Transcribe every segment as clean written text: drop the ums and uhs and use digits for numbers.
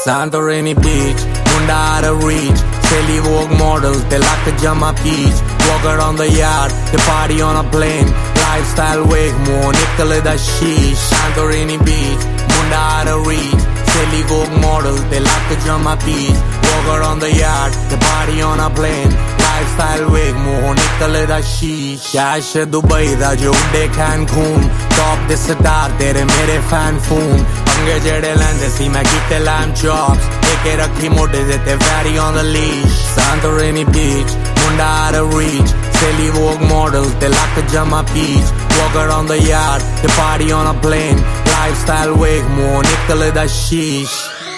Santorini Beach, Munda out of reach. Silly Vogue models, they like to jump my peach. Walk around the yard, they party on a plane. Lifestyle wake, more nickel the sheesh. Santorini Beach, Munda out of reach. Silly Vogue models, they like to jump my peach. Walk around the yard, they party on a plane. Lifestyle wake, more nickel the sheesh. Cash Dubai da jo de Cancun. Top the star, tere mere fan foon. Pange jede lende si मैं कीते lamb chops. Take rakhi mode they vary on the leash. Santorini Beach, Munda out of reach. Silly Vogue models, they like to jump my peach. Walk around the yard, they party on a plane. Lifestyle wake, more nickel the sheesh.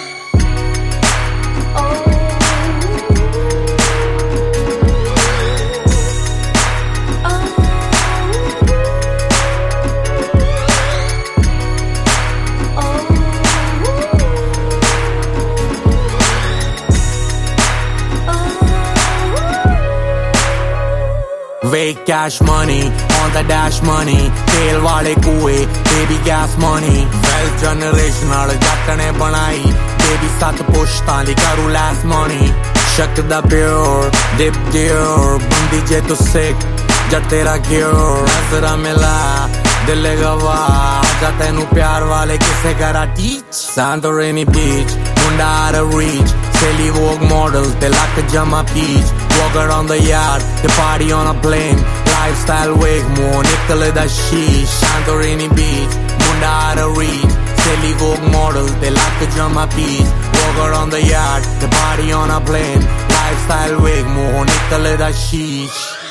Fake cash money, on the dash money. Tail wale kuwe, baby gas money. Wealth generation aal jatt ne banai. Baby sat pushtan di karu last money. Shak da pure, dip dear. Bandi je tu sick, jat tera cure. Nazra mila, dil gava. Aja tenu pyar wale kisse kara teach. Santorini Beach, Munda out of reach. Silly Vogue models, they like to jump my peach. Walk around the yard, they party on a plane. Lifestyle wake, more nickel the sheesh. Santorini Beach, Munda out of reach. Silly Vogue models, they like to jump my peach. Walk around the yard, they party on a plane. Lifestyle wake, more nickel the sheesh.